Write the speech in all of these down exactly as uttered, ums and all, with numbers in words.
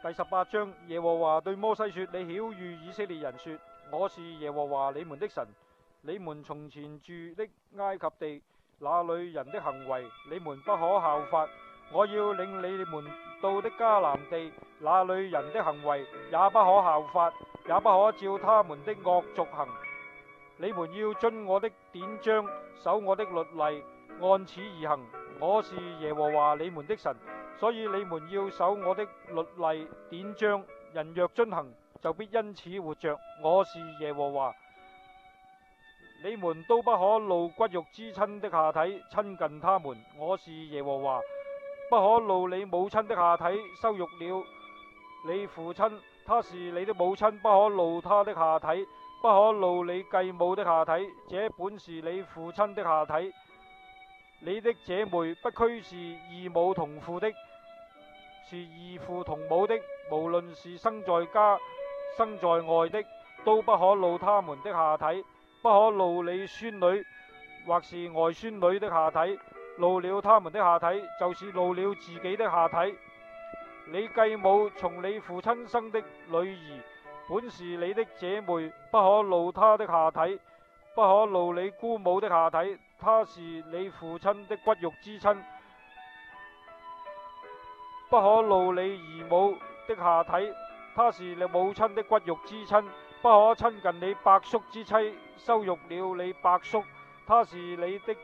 第十八章，耶和華對摩西說：你曉諭以色列人說，我是耶和華你們的神。你們從前住的埃及地，那裏人的行為，你們不可效法。我要領你們到的迦南地，那裏人的行為，也不可效法，也不可照他們的惡俗行。你們要遵我的典章，守我的律例，按此而行。我是耶和華你們的神。所以你們要守我的律例典章，人若遵行，就必因此活着。我是耶和華。你們都不可露骨肉之親的下體，親近他們。我是耶和華。不可露你母親的下體，羞辱了你父親，他是你的母親。不可露他的下體，不可露你繼母的下體，這本是你父親的下體。你的姐妹不拘是異母同父的，是異父同母的，無論是生在家生在外的，都不可露他們的下體。不可露你孫女或是外孫女的下體，露了他們的下體，就是露了自己的下體。你繼母從你父親生的女兒，本是你的姐妹，不可露她的下體。不可露你姑母的下體，她是你父親的骨肉之親。不可露你姨母的下體，她是你母親的骨肉之親。不可親近你伯叔之妻，羞辱了你伯叔，她是你的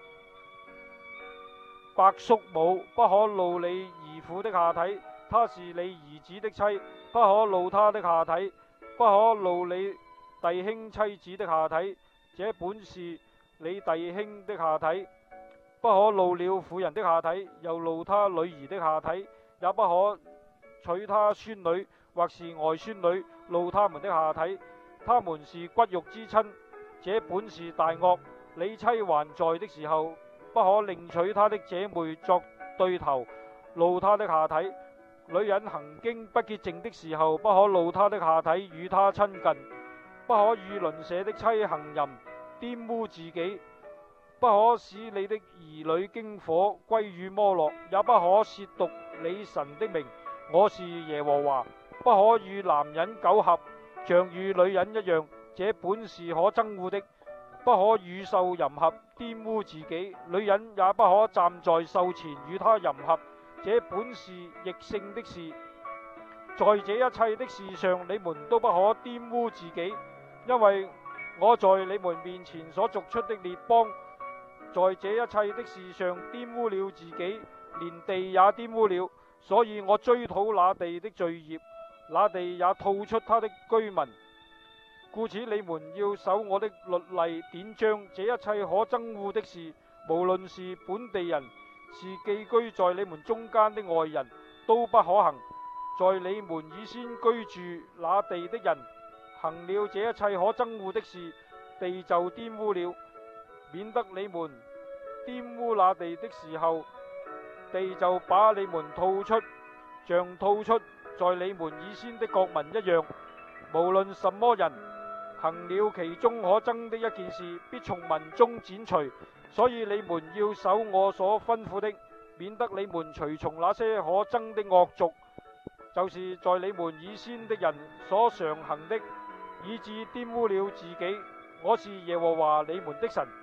伯叔母。不可露你兒父的下體，她是你兒子的妻，不可露他的下體。不可露你弟兄妻子的下體，這本是你弟兄的下體。不可露了婦人的下體，又露他女兒的下體，也不可娶他孫女或是外孫女，露他們的下體，他們是骨肉之親，這本是大惡。你妻還在的時候，不可另娶他的姐妹作對頭，露他的下體。女人行經不潔淨的時候，不可露他的下體與他親近。不可與鄰舍的妻行淫，玷污自己。不可使你的兒女經火歸於摩洛，也不可褻瀆你神的名。我是耶和華。不可與男人苟合，像與女人一樣，這本是可憎惡的。不可與獸淫合，玷污自己。女人也不可站在獸前與他淫合，這本是逆性的事。在這一切的事上，你們都不可玷污自己，因為我在你們面前所逐出的列邦，在這一切的事上玷污了自己，連地也玷污了，所以我追討那地的罪孽，那地也吐出他的居民。故此你們要守我的律例典章，這一切可憎惡的事，無論是本地人，是寄居在你們中間的外人，都不可行。在你們以先居住那地的人行了這一切可憎惡的事，地就玷污了，免得你們玷污那地的時候，地就把你們吐出，像吐出在你們以先的國民一樣。無論什麼人行了其中可憎的一件事，必從民中剪除。所以你們要守我所吩咐的，免得你們隨從那些可憎的惡俗，就是在你們以先的人所常行的，以致玷污了自己。我是耶和華你們的神。